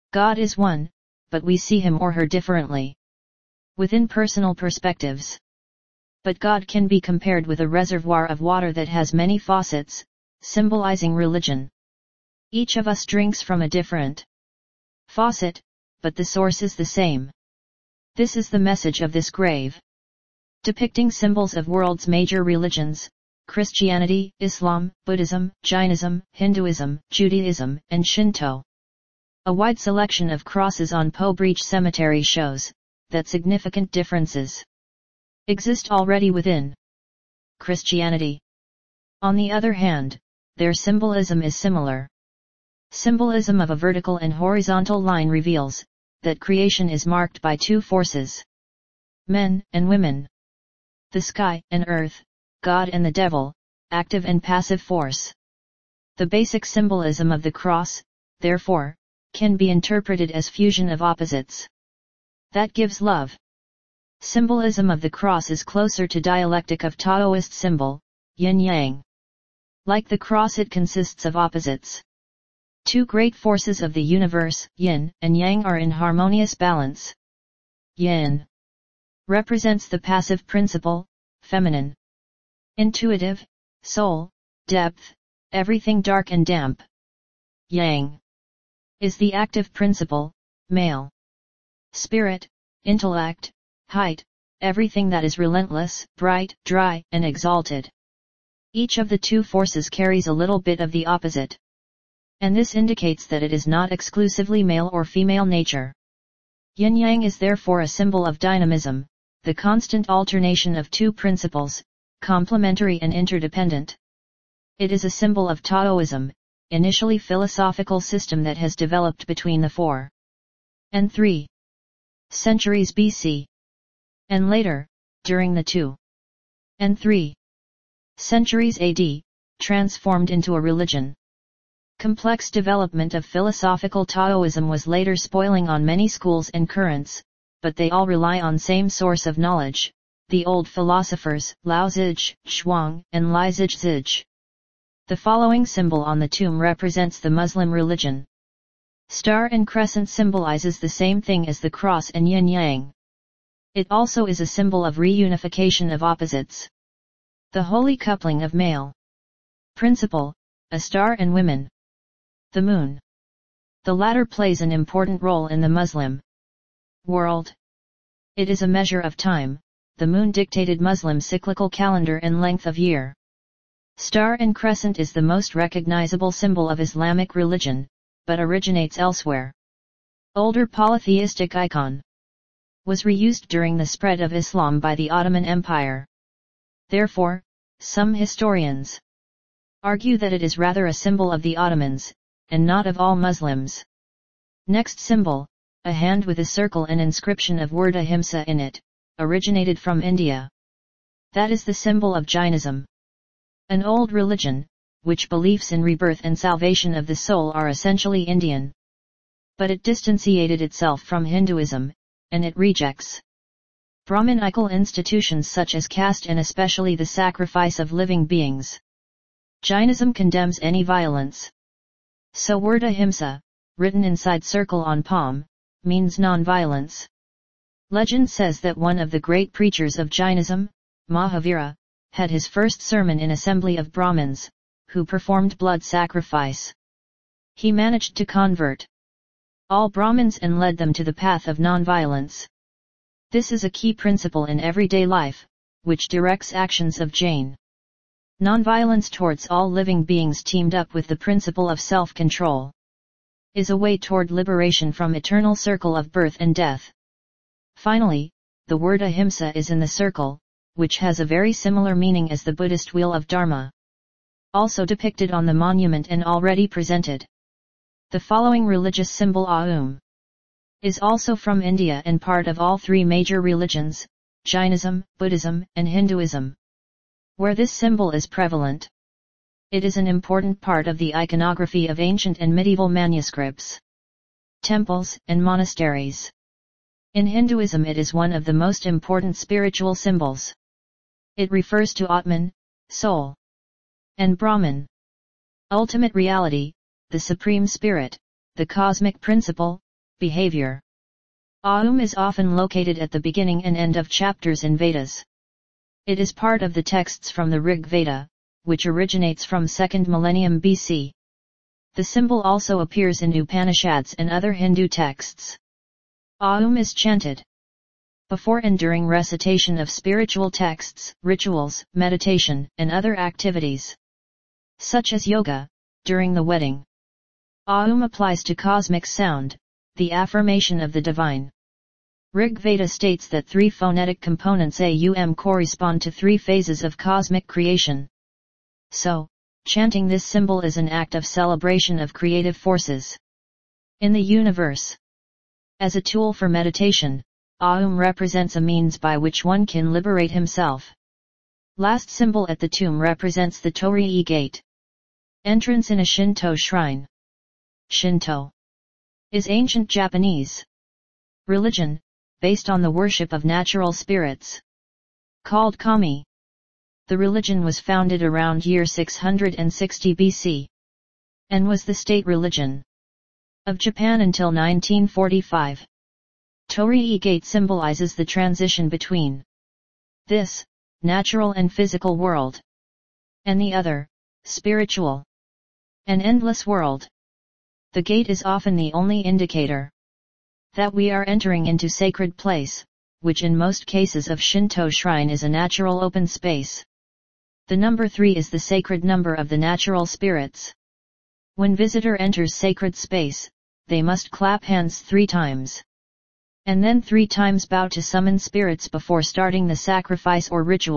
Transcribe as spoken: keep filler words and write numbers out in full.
God is one, but we see him or her differently. Within personal perspectives. But God can be compared with a reservoir of water that has many faucets, symbolizing religion. Each of us drinks from a different faucet, but the source is the same. This is the message of this grave. Depicting symbols of world's major religions, Christianity, Islam, Buddhism, Jainism, Hinduism, Judaism, and Shinto. A wide selection of crosses on Poe Breach Cemetery shows that significant differences exist already within Christianity. On the other hand, their symbolism is similar. Symbolism of a vertical and horizontal line reveals that creation is marked by two forces: men and women. The sky and earth, God and the devil, active and passive force. The basic symbolism of the cross, therefore, can be interpreted as fusion of opposites. That gives love. Symbolism of the cross is closer to dialectic of Taoist symbol, yin-yang. Like the cross, it consists of opposites. Two great forces of the universe, yin and yang, are in harmonious balance. Yin represents the passive principle, feminine, intuitive, soul, depth, everything dark and damp. Yang is the active principle, male, spirit, intellect, height, everything that is relentless, bright, dry, and exalted. Each of the two forces carries a little bit of the opposite. And this indicates that it is not exclusively male or female nature. Yin-yang is therefore a symbol of dynamism, the constant alternation of two principles, complementary and interdependent. It is a symbol of Taoism, initially philosophical system that has developed between the four and three centuries B C. And later, during the two and three centuries A D, transformed into a religion. Complex development of philosophical Taoism was later spoiling on many schools and currents, but they all rely on same source of knowledge, the old philosophers, Lao Zizhi, Zhuang, and Lai Zizhi. The following symbol on the tomb represents the Muslim religion. Star and crescent symbolizes the same thing as the cross and yin-yang. It also is a symbol of reunification of opposites. The holy coupling of male principle, a star, and women, the moon. The latter plays an important role in the Muslim world. It is a measure of time, the moon-dictated Muslim cyclical calendar and length of year. Star and crescent is the most recognizable symbol of Islamic religion, but originates elsewhere. Older polytheistic icon was reused during the spread of Islam by the Ottoman Empire. Therefore, some historians argue that it is rather a symbol of the Ottomans, and not of all Muslims. Next symbol, a hand with a circle and inscription of word ahimsa in it, originated from India. That is the symbol of Jainism. An old religion, which beliefs in rebirth and salvation of the soul are essentially Indian. But it distanciated itself from Hinduism, and it rejects Brahminical institutions such as caste and especially the sacrifice of living beings. Jainism condemns any violence. So word ahimsa, written inside circle on palm, means non-violence. Legend says that one of the great preachers of Jainism, Mahavira, had his first sermon in assembly of Brahmins, who performed blood sacrifice. He managed to convert all Brahmins and led them to the path of non-violence. This is a key principle in everyday life, which directs actions of Jain. Non-violence towards all living beings teamed up with the principle of self-control is a way toward liberation from eternal circle of birth and death. Finally, the word ahimsa is in the circle, which has a very similar meaning as the Buddhist wheel of Dharma, also depicted on the monument and already presented. The following religious symbol Aum is also from India and part of all three major religions, Jainism, Buddhism, and Hinduism, where this symbol is prevalent. It is an important part of the iconography of ancient and medieval manuscripts, temples, and monasteries. In Hinduism it is one of the most important spiritual symbols. It refers to Atman, soul, and Brahman, ultimate reality, the supreme spirit, the cosmic principle, Behavior. Aum is often located at the beginning and end of chapters in Vedas. It is part of the texts from the Rig Veda, which originates from second millennium B C. The symbol also appears in Upanishads and other Hindu texts. Aum is chanted before and during recitation of spiritual texts, rituals, meditation, and other activities, such as yoga, during the wedding. Aum applies to cosmic sound, the affirmation of the divine. Rig Veda states that three phonetic components Aum correspond to three phases of cosmic creation. So, chanting this symbol is an act of celebration of creative forces in the universe. As a tool for meditation, Aum represents a means by which one can liberate himself. Last symbol at the tomb represents the Torii gate. Entrance in a Shinto shrine. Shinto is ancient Japanese religion, based on the worship of natural spirits, called kami. The religion was founded around year six hundred sixty B C, and was the state religion of Japan until nineteen forty-five. Torii gate symbolizes the transition between this, natural and physical world, and the other, spiritual and endless world. The gate is often the only indicator that we are entering into sacred place, which in most cases of Shinto shrine is a natural open space. The number three is the sacred number of the natural spirits. When visitor enters sacred space, they must clap hands three times, and then three times bow to summon spirits before starting the sacrifice or ritual.